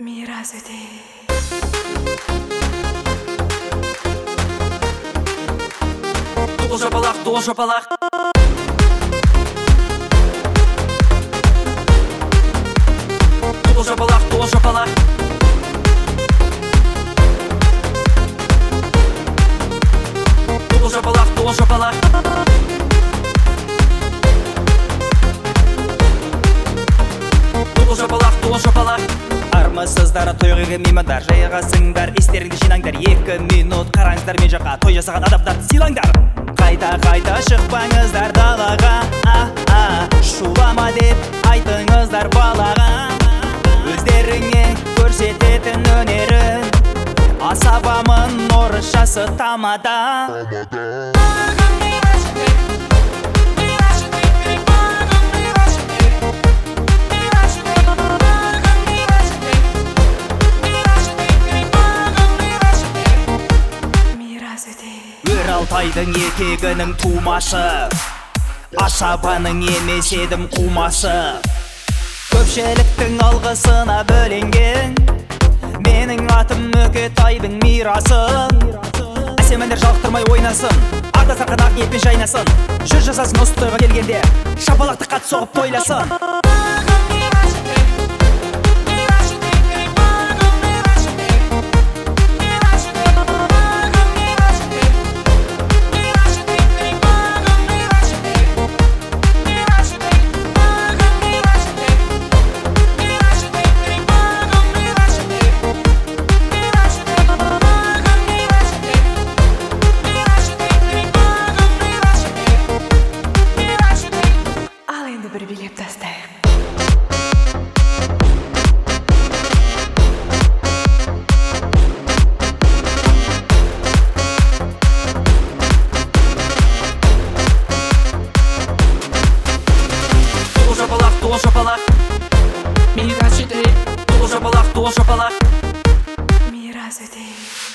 Мирас өте. Дол жапалақ, дол жапалақ. Дол жапалақ, дол жапалақ. Дол жапалақ, дол жапалақ. Дол жапалақ, дол жапалақ. Армысыздар, тойға келмейміндар, жайғасыңдар, естеріңді жинаңдар. 2 минут қараңыздар, мен жаққа той жасаған адамдарды сыйлаңдар. Қайта шықпаңыздар далаға, шулама деп айтыңыздар балаға. Өздеріңе көрсететін өнерін, асабамын орысшасы тамада. Алтайдың етегінің тумашы, асабаның емес едім қумасы. Көпшіліктің алғысына бөленген, менің атым Мүкетайдың мирасы. Әсемендер жалықтырмай ойнасын, арда сарқан ақ ниетпен жайнасын. Жүр жасасын осы тойға келгенде, шапалақты қат соғып тойласын. Бір билеп тастайық. Дол жапалақ, дол жапалақ. Мирас өте. Дол жапалақ, дол жапалақ. Мирас өте.